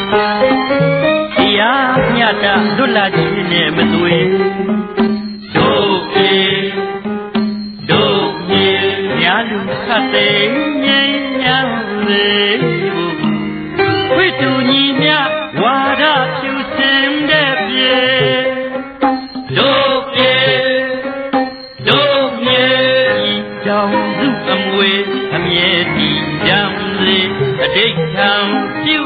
တရားမြတ်တာလွတ်လပ်ခြင်းနဲ့မသွေတို့ပြေတို့မြေများလူခတ်သိငြိမ်းချမ်းစေဖို့ဝိတုညီမြဝါဒဖြူစင်တဲ့ပြေတို့ပြေတို့မြေကြောင့်စုအမွေအမြဲတည်ကြံစေအတိတ်ထံပြု